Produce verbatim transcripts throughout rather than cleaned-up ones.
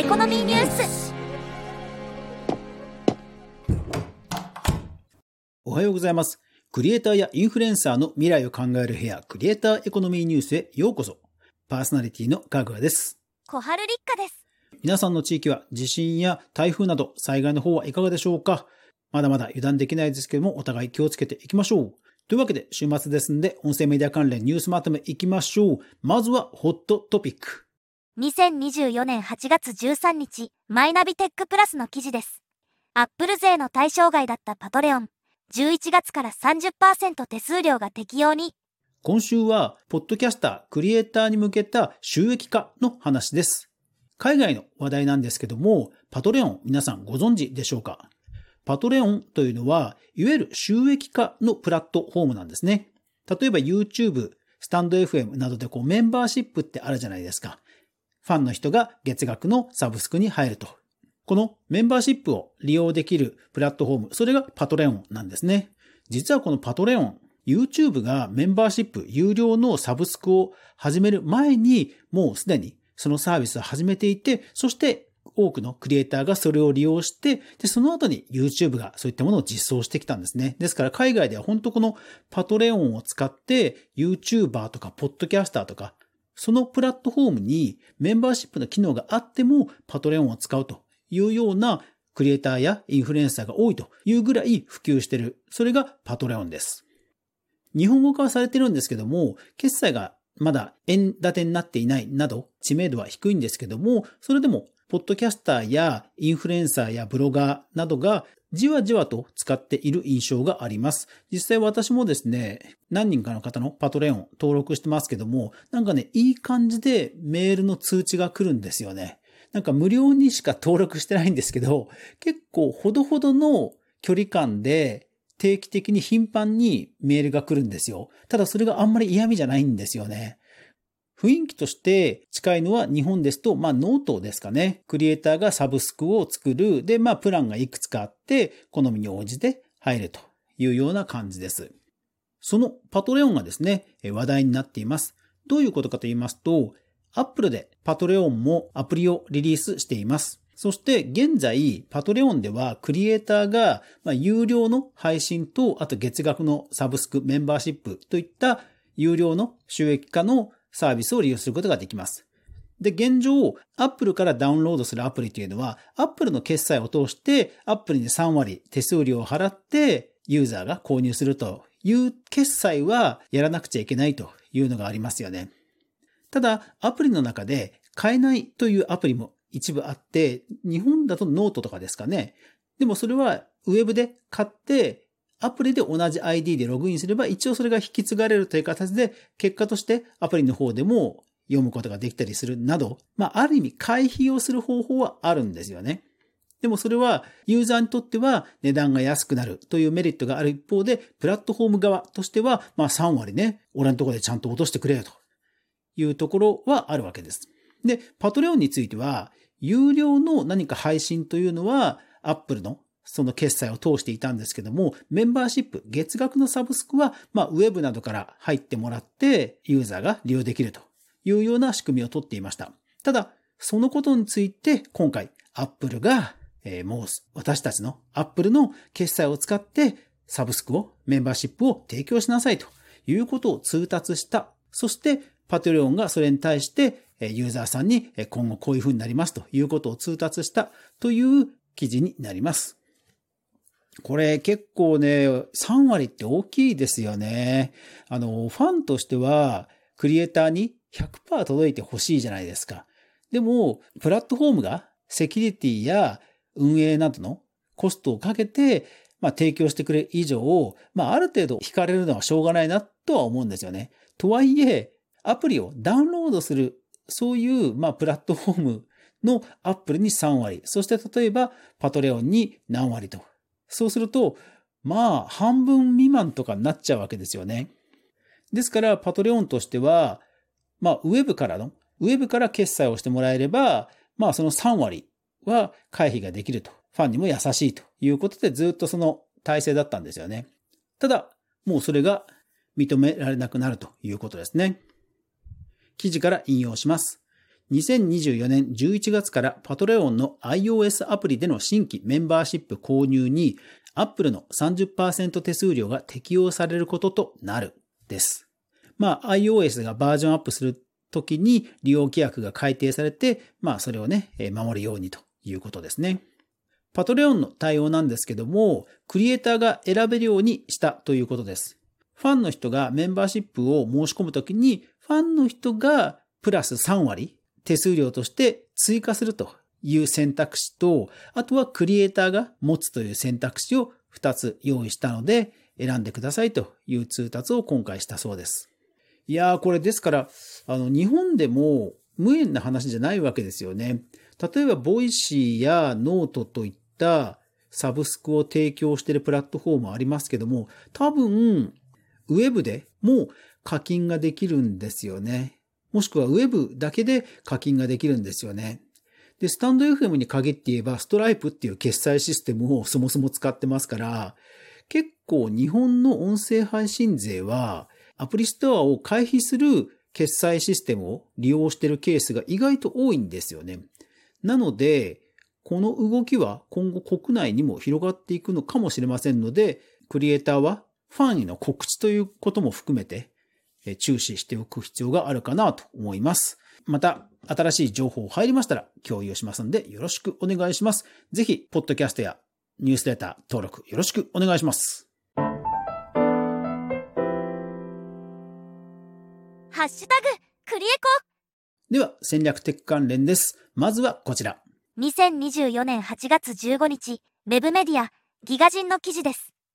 コノミーニュース。 おはようございます。クリエイターやインフルエンサーの未来を考える部屋、クリエイターエコノミーニュースへようこそ。パーソナリティのかぐわです。 小春立花です。 皆さんの地域は地震や台風など災害の方はいかがでしょうか。まだまだ油断できないですけども、お互い気をつけていきましょう。というわけで週末ですんで、音声メディア関連ニュースまとめいきましょう。まずはホットトピック。 にせんにじゅうよねんはちがつじゅうさんにち、マイナビテックプラスの記事です。アップル税の対象外だったパトレオン、じゅういちがつから さんじゅっパーセント 手数料が適用に。 今週は、ポッドキャスター、クリエイターに向けた収益化の話です。海外の話題なんですけども、パトレオン皆さんご存知でしょうか？パトレオンというのは、いわゆる収益化のプラットフォームなんですね。例えば YouTube、スタンド エフエム などでこうメンバーシップってあるじゃないですか。ファンの人が月額のサブスクに入ると。このメンバーシップを利用できるプラットフォーム、それがパトレオンなんですね。実はこのパトレオン、YouTube がメンバーシップ、有料のサブスクを始める前に、もうすでにそのサービスを始めていて、そして多くのクリエイターがそれを利用して、で、その後に YouTube がそういったものを実装してきたんですね。ですから海外では本当このパトレオンを使って YouTuber とかポッドキャスターとか、そのプラットフォームにメンバーシップの機能があってもパトレオンを使うというようなクリエイターやインフルエンサーが多いというぐらい普及している。それがパトレオンです。日本語化はされてるんですけども、決済がまだ円建てになっていないなど知名度は低いんですけども、それでもポッドキャスターやインフルエンサーやブロガーなどがじわじわと使っている印象があります。実際私もですね、何人かの方のパトレオン登録してますけども、なんかね、いい感じでメールの通知が来るんですよね。なんか無料にしか登録してないんですけど、結構ほどほどの距離感で定期的に頻繁にメールが来るんですよ。ただそれがあんまり嫌味じゃないんですよね。雰囲気として近いのは日本ですと、まあノートですかね。クリエイターがサブスクを作る。で、まあプランがいくつかあって、好みに応じて入るというような感じです。そのパトレオンがですね、話題になっています。どういうことかと言いますと、Apple でパトレオンもアプリをリリースしています。そして現在、パトレオンではクリエイターが有料の配信と、あと月額のサブスク、メンバーシップといった有料の収益化のサービスを利用することができます。で、現状、Apple からダウンロードするアプリというのは、Apple の決済を通して、Apple にさんわり手数料を払って、ユーザーが購入するという決済はやらなくちゃいけないというのがありますよね。ただ、アプリの中で買えないというアプリも一部あって、日本だとノートとかですかね。でもそれはウェブで買って、アプリで同じ アイディー でログインすれば一応それが引き継がれるという形で結果としてアプリの方でも読むことができたりするなど、まあある意味回避をする方法はあるんですよね。でもそれはユーザーにとっては値段が安くなるというメリットがある一方で、プラットフォーム側としてはまあさんわりね、俺のところでちゃんと落としてくれよというところはあるわけです。で、パトレオンについては有料の何か配信というのは Apple のその決済を通していたんですけども、メンバーシップ、月額のサブスクは、まあ、ウェブなどから入ってもらって、ユーザーが利用できるというような仕組みを取っていました。ただ、そのことについて、今回、Apple が、えー、もう、私たちの Apple の決済を使って、サブスクを、メンバーシップを提供しなさいということを通達した。そして、パトレオンがそれに対して、ユーザーさんに今後こういう風になりますということを通達したという記事になります。これ結構ね、さんわりって大きいですよね。あの、ファンとしては、クリエイターに ひゃくパーセント 届いてほしいじゃないですか。でも、プラットフォームがセキュリティや運営などのコストをかけて、まあ、提供してくれる以上、まあ、ある程度引かれるのはしょうがないなとは思うんですよね。とはいえ、アプリをダウンロードする、そういう、まあ、プラットフォームのアップルにさんわり、そして例えば、パトレオンに何割と。そうすると、まあ、半分未満とかになっちゃうわけですよね。ですから、パトレオンとしては、まあ、ウェブからの、ウェブから決済をしてもらえれば、まあ、そのさんわりは回避ができると。ファンにも優しいということで、ずっとその体制だったんですよね。ただ、もうそれが認められなくなるということですね。記事から引用します。 にせんにじゅうよねんじゅういちがつからパトレオンの iOS アプリでの新規メンバーシップ購入に Apple の さんじゅっパーセント 手数料が適用されることとなるです。まあ iOS がバージョンアップするときに利用規約が改定されて、まあそれをね、守るようにということですね。パトレオンの対応なんですけども、クリエイターが選べるようにしたということです。ファンの人がメンバーシップを申し込むときに、ファンの人がプラスさんわり手数料として追加するという選択肢と、あとはクリエイターが持つという選択肢をふたつ用意したので、選んでくださいという通達を今回したそうです。いやーこれですから、あの日本でも無縁な話じゃないわけですよね。例えばボイシーやノートといったサブスクを提供しているプラットフォームありますけども、多分ウェブでも課金ができるんですよね。もしくはウェブだけで課金ができるんですよね。で、スタンド エフエム に限って言えばストライプっていう決済システムをそもそも使ってますから、結構日本の音声配信勢はアプリストアを回避する決済システムを利用しているケースが意外と多いんですよね。なので、この動きは今後国内にも広がっていくのかもしれませんので、クリエイターはファンへの告知ということも含めて注視しておく必要があるかなと思います。また、新しい情報入りましたら共有しますのでよろしくお願いします。ぜひ、ポッドキャストやニュースレター登録よろしくお願いします。 ハッシュタグ、クリエコ。 では、戦略テック関連です。まずはこちら。 にせんにじゅうよねんはちがつじゅうごにち、ウェブメディア、ギガ人の記事です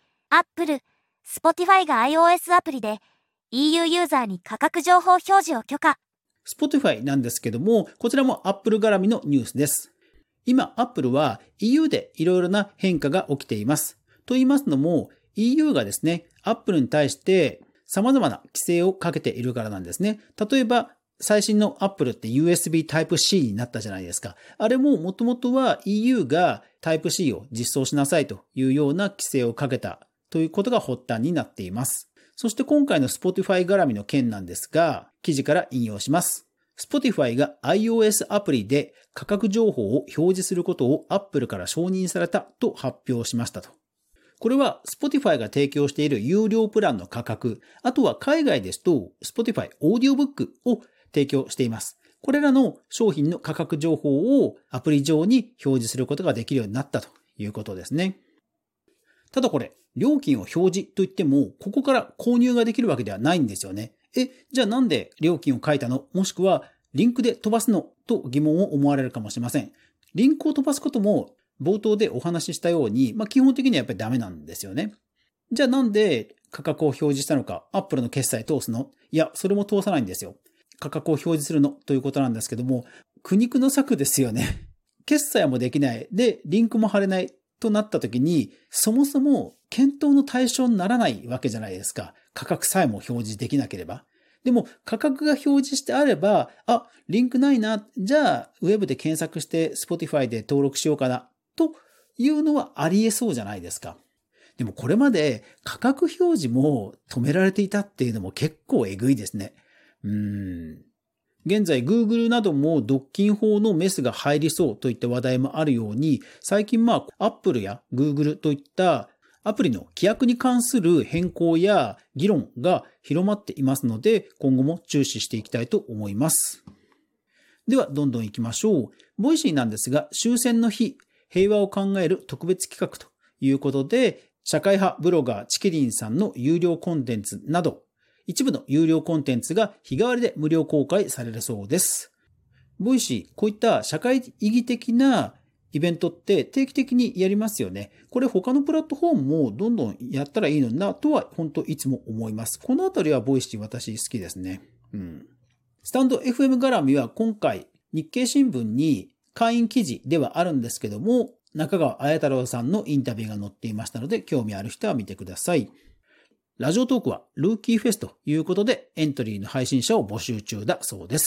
。Apple、Spotify が iOS アプリで イーユー ユーザーに価格情報表示を許可。 Spotify なんですけども、こちらも Apple 絡みのニュースです。今、Apple は イーユー でいろいろな変化が起きています。と言いますのも、イーユー がですね、Apple に対して様々な規制をかけているからなんですね。例えば、最新の Apple って ユーエスビー Type-C になったじゃないですか。あれももともとは イーユー が Type-C を実装しなさいというような規制をかけたということが発端になっています。そして今回の Spotify 絡みの件なんですが、記事から引用します。Spotify が iOS アプリで価格情報を表示することを Apple から承認されたと発表しましたと。これは Spotify が提供している有料プランの価格、あとは海外ですと Spotify オーディオブックを提供しています。これらの商品の価格情報をアプリ上に表示することができるようになったということですね。ただこれ、料金を表示といっても、ここから購入ができるわけではないんですよね。え、じゃあなんで料金を書いたの？もしくはリンクで飛ばすの？と疑問を思われるかもしれません。リンクを飛ばすことも冒頭でお話ししたように、まあ基本的にはやっぱりダメなんですよね。じゃあなんで価格を表示したのか、Apple の決済通すの？いや、それも通さないんですよ。価格を表示するのということなんですけども、苦肉の策ですよね。決済もできない。で、リンクも貼れないとなった時に、そもそも検討の対象にならないわけじゃないですか。価格さえも表示できなければ。でも、価格が表示してあれば、あ、リンクないな。じゃあ、ウェブで検索して Spotify で登録しようかな。というのはあり得そうじゃないですか。でもこれまで価格表示も止められていたっていうのも結構えぐいですね。うーん現在 Google なども独禁法のメスが入りそうといった話題もあるように、最近まあ Apple や Google といったアプリの規約に関する変更や議論が広まっていますので、今後も注視していきたいと思います。ではどんどん行きましょう。ボイシーなんですが、終戦の日、平和を考える特別企画ということで、社会派ブロガーチキリンさんの有料コンテンツなど、一部の有料コンテンツが日替わりで無料公開されるそうです。ボイシー、こういった社会意義的なイベントって定期的にやりますよね。これ他のプラットフォームもどんどんやったらいいのになとは本当いつも思います。このあたりはボイシー私好きですね。うん。スタンド エフエム 絡みは今回日経新聞に会員記事ではあるんですけども、中川綾太郎さんのインタビューが載っていましたので、興味ある人は見てください。ラジオトークはルーキーフェスということでエントリーの配信者を募集中だそうです。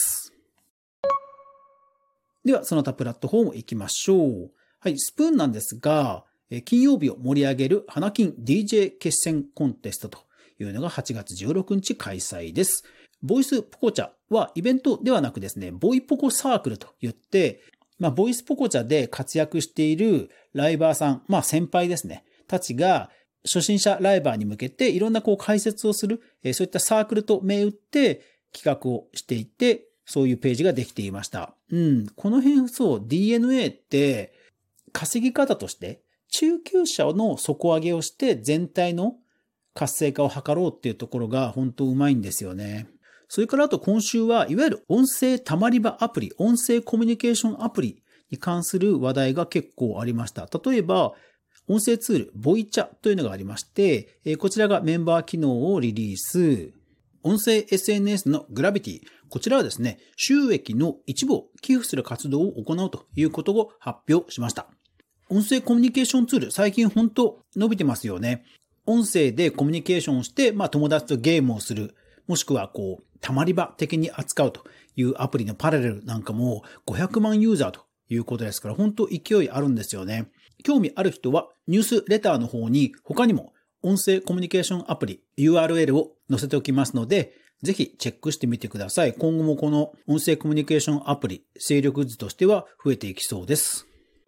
ではその他プラットフォーム行きましょう。はい、スプーンなんですが、金曜日を盛り上げる花金 ディージェー 決戦コンテストというのがはちがつじゅうろくにち開催です。 ボイスポコチャはイベントではなくですね、ボイポコサークルと言って、まあ、ボイスポコチャで活躍しているライバーさん、まあ先輩ですね、たちが初心者ライバーに向けていろんなこう解説をする、えー、そういったサークルと銘打って企画をしていて、そういうページができていました。うん。この辺、そう、ディーエヌエー って稼ぎ方として中級者の底上げをして全体の活性化を図ろうっていうところが本当うまいんですよね。それからあと今週はいわゆる音声たまり場アプリ、音声コミュニケーションアプリに関する話題が結構ありました。例えば、音声ツール、ボイチャというのがありまして、こちらがメンバー機能をリリース。音声 エスエヌエス のグラビティ。こちらはですね、収益の一部を寄付する活動を行うということを発表しました。音声コミュニケーションツール、最近本当伸びてますよね。音声でコミュニケーションをして、まあ友達とゲームをする。もしくはこう、たまり場的に扱うというアプリのパラレルなんかもごひゃくまんユーザーということですから、本当勢いあるんですよね。興味ある人はニュースレターの方に他にも音声コミュニケーションアプリ ユーアールエル を載せておきますので、ぜひチェックしてみてください。今後もこの音声コミュニケーションアプリ、勢力図としては増えていきそうです。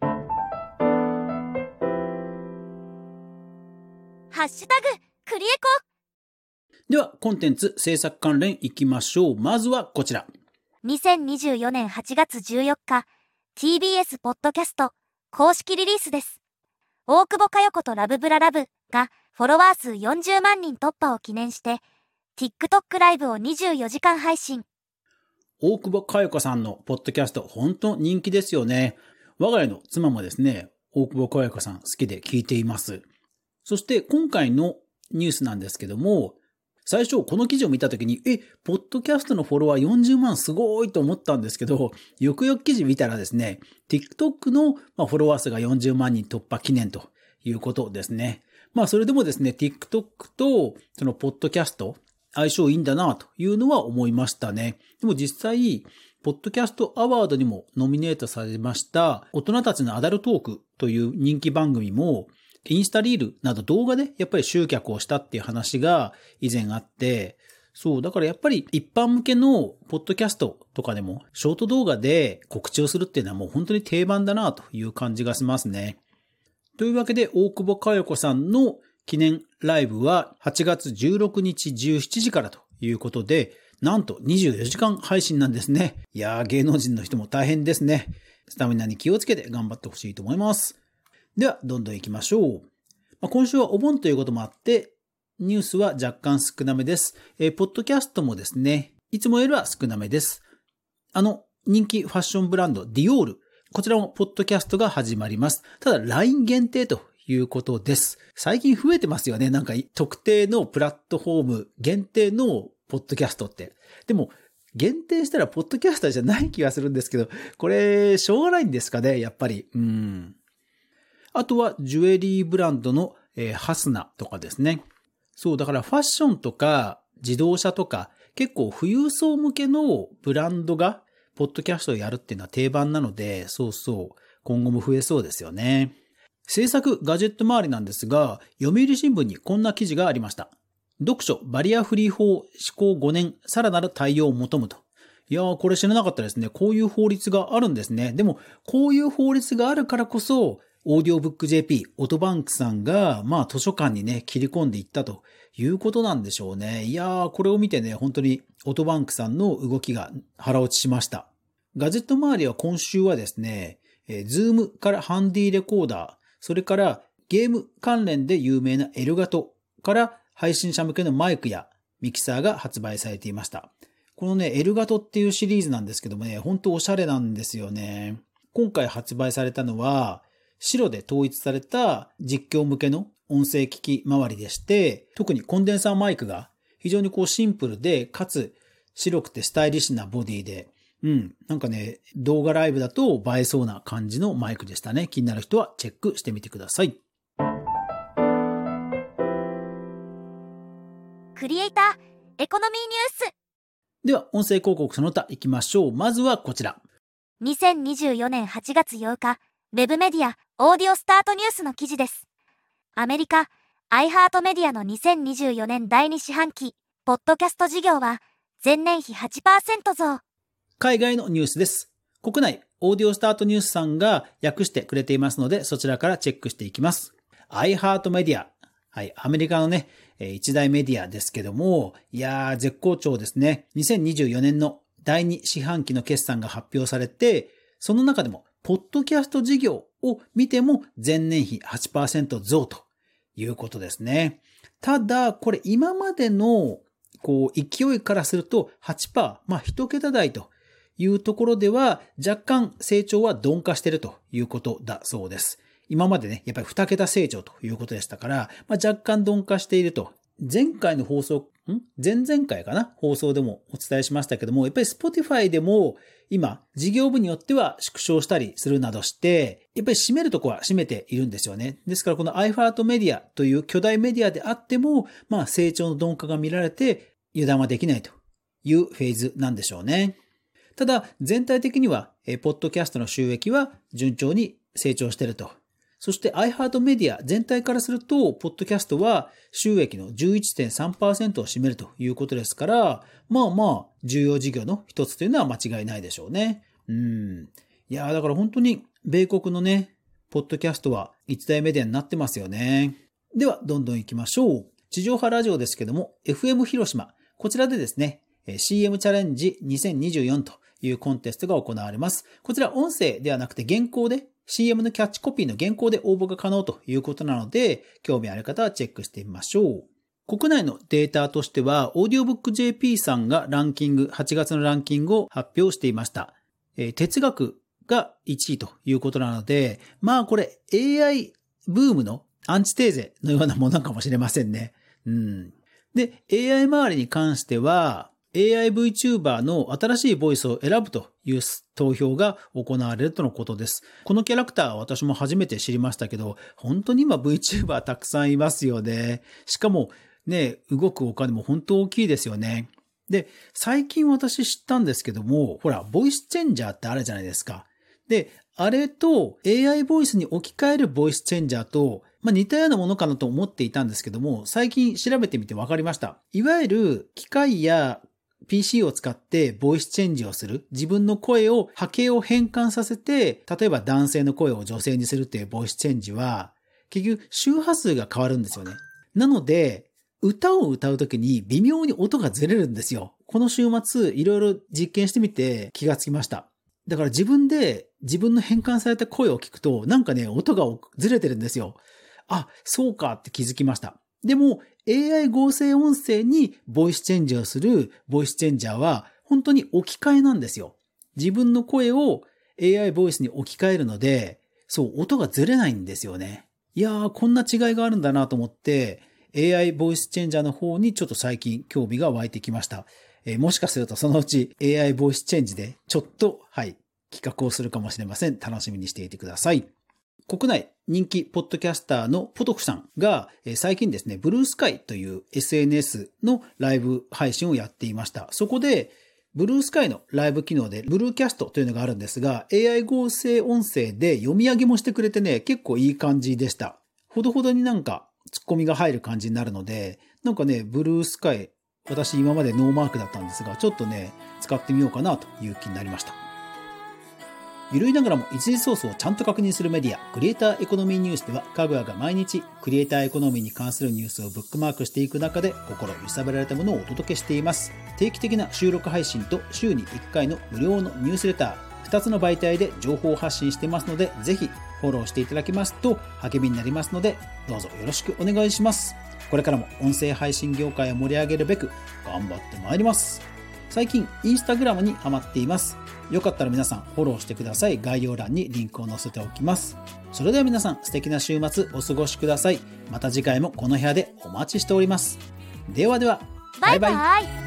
ハッシュタグクリエコ。ではコンテンツ制作関連いきましょう。まずはこちら。 にせんにじゅうよねんはちがつじゅうよっか、ティービーエス ポッドキャスト公式リリースです。大久保佳代子とラブブララブがフォロワー数よんじゅうまんにん突破を記念して TikTok ライブをにじゅうよじかん配信。 大久保佳代子さんのポッドキャスト本当人気ですよね。我が家の妻もですね、大久保佳代子さん好きで聞いています。そして今回のニュースなんですけども、最初この記事を見たときに、え、ポッドキャストのフォロワーよんじゅうまんすごいと思ったんですけど、よくよく記事見たらですね、TikTok のフォロワー数がよんじゅうまんにん突破記念ということですね。まあそれでもですね、TikTok とそのポッドキャスト相性いいんだなというのは思いましたね。でも実際、ポッドキャストアワードにもノミネートされました大人たちのアダルトークという人気番組もインスタリールなど動画でやっぱり集客をしたっていう話が以前あって、そう、だからやっぱり一般向けのポッドキャストとかでもショート動画で告知をするっていうのはもう本当に定番だなという感じがしますね。というわけで大久保佳代子さんの記念ライブははちがつじゅうろくにちじゅうしちじからということで、なんとにじゅうよじかん配信なんですね。いやー、芸能人の人も大変ですね。スタミナに気をつけて頑張ってほしいと思います。では、どんどん行きましょう。まあ、今週はお盆ということもあって、ニュースは若干少なめです。えー、ポッドキャストもですね、いつもよりは少なめです。あの、人気ファッションブランド、ディオール。こちらもポッドキャストが始まります。ただ、ライン 限定ということです。最近増えてますよね。なんか、特定のプラットフォーム限定のポッドキャストって。でも、限定したらポッドキャスターじゃない気がするんですけど、これ、しょうがないんですかね、やっぱり。うん。あとは、ジュエリーブランドの、えー、ハスナとかですね。そう、だからファッションとか自動車とか、結構富裕層向けのブランドが、ポッドキャストをやるっていうのは定番なので、そうそう、今後も増えそうですよね。制作ガジェット周りなんですが、読売新聞にこんな記事がありました。読書バリアフリー法施行ごねん、さらなる対応を求むと。いやー、これ知らなかったですね。こういう法律があるんですね。でも、こういう法律があるからこそ、オーディオブック ジェーピー、オトバンクさんが、まあ図書館にね、切り込んでいったということなんでしょうね。いやー、これを見てね、本当にオトバンクさんの動きが腹落ちしました。ガジェット周りは今週はですね、えー、ズームからハンディレコーダー、それからゲーム関連で有名なエルガトから配信者向けのマイクやミキサーが発売されていました。このね、エルガトっていうシリーズなんですけどもね、本当おしゃれなんですよね。今回発売されたのは、白で統一された実況向けの音声機器周りでして、特にコンデンサーマイクが非常にこうシンプルで、かつ白くてスタイリッシュなボディで、うん、なんかね、動画ライブだと映えそうな感じのマイクでしたね。気になる人はチェックしてみてください。 クリエイターエコノミーニュース。 では、音声広告その他行きましょう。まずはこちら。 にせんにじゅうよねんはちがつようか、ウェブメディア、オーディオスタートニュースの記事です。アメリカ、アイハートメディアのにせんにじゅうよねんだいに四半期、ポッドキャスト事業は、 前年比 はちパーセント 増。 海外のニュースです。国内、オーディオスタートニュースさんが訳してくれていますので、そちらからチェックしていきます。iHeartMedia。はい、アメリカのね、一大メディアですけども、いやー、絶好調ですね。にせんにじゅうよねんのだいに四半期の決算が発表されて、その中でも、ポッドキャスト事業を見ても前年比 はちパーセント 増ということですね。ただ、これ今までのこう勢いからすると はちパーセント、まあ一桁台というところでは若干成長は鈍化しているということだそうです。今までね、やっぱりに桁成長ということでしたから、まあ、若干鈍化していると。前回の放送、ん前々回かな放送でもお伝えしましたけども、やっぱり Spotify でも今、事業部によっては縮小したりするなどして、やっぱり占めるところは占めているんですよね。ですからこの iHeartMedia という巨大メディアであっても、まあ成長の鈍化が見られて油断はできないというフェーズなんでしょうね。ただ、全体的には、ポッドキャストの収益は順調に成長していると。そして iHeartMedia 全体からすると、ポッドキャストは収益の じゅういってんさんパーセント を占めるということですから、まあまあ、重要事業の一つというのは間違いないでしょうね。うん。いやー、だから本当に、米国のね、ポッドキャストは一大メディアになってますよね。では、どんどん行きましょう。地上波ラジオですけども、エフエム 広島。こちらでですね、シーエム チャレンジにせんにじゅうよんというコンテストが行われます。こちら音声ではなくて原稿で、シーエム のキャッチコピーの原稿で応募が可能ということなので、興味ある方はチェックしてみましょう。国内のデータとしては、オーディオブック ジェーピー さんがランキング、はちがつのランキングを発表していました。えー、哲学がいちいということなので、まあこれ エーアイ ブームのアンチテーゼのようなものかもしれませんね。うん。で、エーアイ 周りに関しては、エーアイ VTuber の新しいボイスを選ぶという投票が行われるとのことです。このキャラクターは私も初めて知りましたけど、本当に今 VTuber たくさんいますよね。しかもね、動くお金も本当大きいですよね。で、最近私知ったんですけども、ほら、ボイスチェンジャーってあるじゃないですか。で、あれと エーアイ ボイスに置き換えるボイスチェンジャーと、まあ、似たようなものかなと思っていたんですけども、最近調べてみて分かりました。いわゆる機械やピーシー を使ってボイスチェンジをする。自分の声を波形を変換させて、例えば男性の声を女性にするっていうボイスチェンジは、結局周波数が変わるんですよね。なので、歌を歌うときに微妙に音がずれるんですよ。この週末いろいろ実験してみて気がつきました。だから自分で自分の変換された声を聞くと、なんかね、音がずれてるんですよ。あ、そうかって気づきました。でも エーアイ 合成音声にボイスチェンジをするボイスチェンジャーは本当に置き換えなんですよ。自分の声を エーアイ ボイスに置き換えるので、そう、音がずれないんですよね。いやー、こんな違いがあるんだなと思って、エーアイ ボイスチェンジャーの方にちょっと最近興味が湧いてきました。えー、もしかするとそのうち エーアイ ボイスチェンジでちょっと、はい、企画をするかもしれません。楽しみにしていてください。国内人気ポッドキャスターのポトフさんが最近ですね、ブルースカイという エスエヌエス のライブ配信をやっていました。そこでブルースカイのライブ機能でブルーキャストというのがあるんですが、エーアイ 合成音声で読み上げもしてくれてね、結構いい感じでした。ほどほどになんかツッコミが入る感じになるので、なんかね、ブルースカイ、私今までノーマークだったんですが、ちょっとね、使ってみようかなという気になりました。ゆるいながらも一時ソースをちゃんと確認するメディア、クリエイターエコノミーニュースでは、かぐわが毎日クリエイターエコノミーに関するニュースをブックマークしていく中で、心揺さぶられたものをお届けしています。定期的な収録配信と週にいっかいの無料のニュースレター、ふたつの媒体で情報発信してますので、ぜひフォローしていただけますと励みになりますので、どうぞよろしくお願いします。これからも音声配信業界を盛り上げるべく頑張ってまいります。最近インスタグラムにハマっています。よかったら皆さんフォローしてください。概要欄にリンクを載せておきます。それでは皆さん素敵な週末お過ごしください。また次回もこの部屋でお待ちしております。ではでは、バイバイ。バイバイ。